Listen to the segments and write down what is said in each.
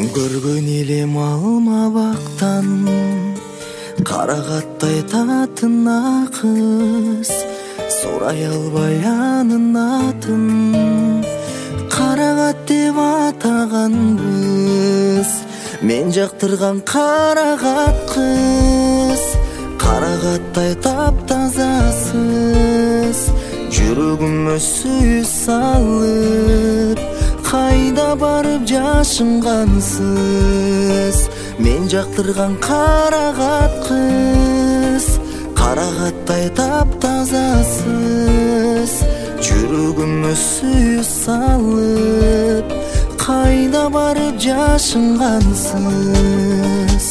көргөн элем алма бактан карагаттай татына кыз, сурай албай анын атын карагат деп атаганбыз. Мен жактырган карагат кыз, карагаттай таптазасыз, жүрөгүмө сүйүү салып, кайда барып жашынгансыз. Мен жактырган карагат кыз, карагаттай таптазасыз, жүрөгүмө сүйүү салып, кайда барып жашынгансыз.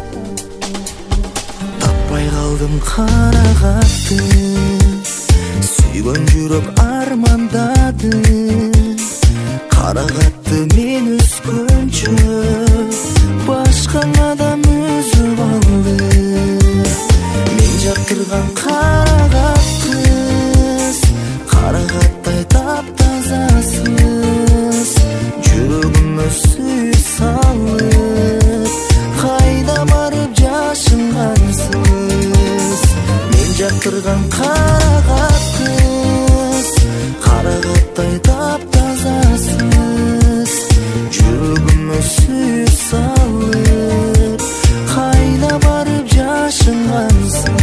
Таппай калдым карагатты, сүйгөн жүрөк армандады. Карагатты мен өскөнчө башка адам өзүп алды. Мен жактырган карагат кыз, карагаттай таптазасыз, жүрөгүмө сүйүү салып, кайда барып жашынгансыз. Мен жактырган карагат кыз, карагаттай таптазасыз, жүрөгүмө сүйүү салып, кайда барып жашынгансыз.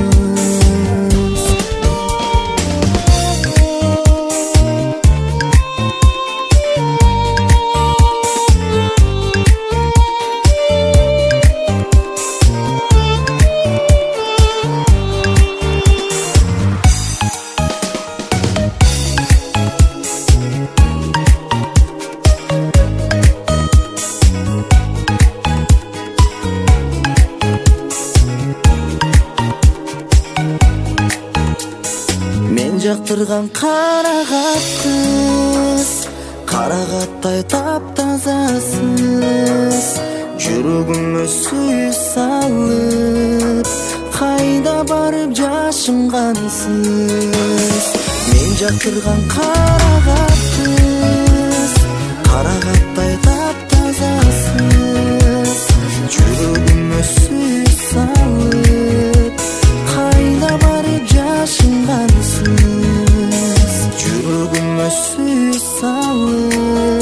Жактырган карагат кыз, карагаттай таптазасыз, жүрөгүмө сүйүү салып, кайда барып жашынгансыз. Мен жактырган карагат кыз, карагаттай таптазасыз, жүрөгүмө сүйүү салып, кайда барып жашынгансыз. Жүрөгүмө сүйүү салып,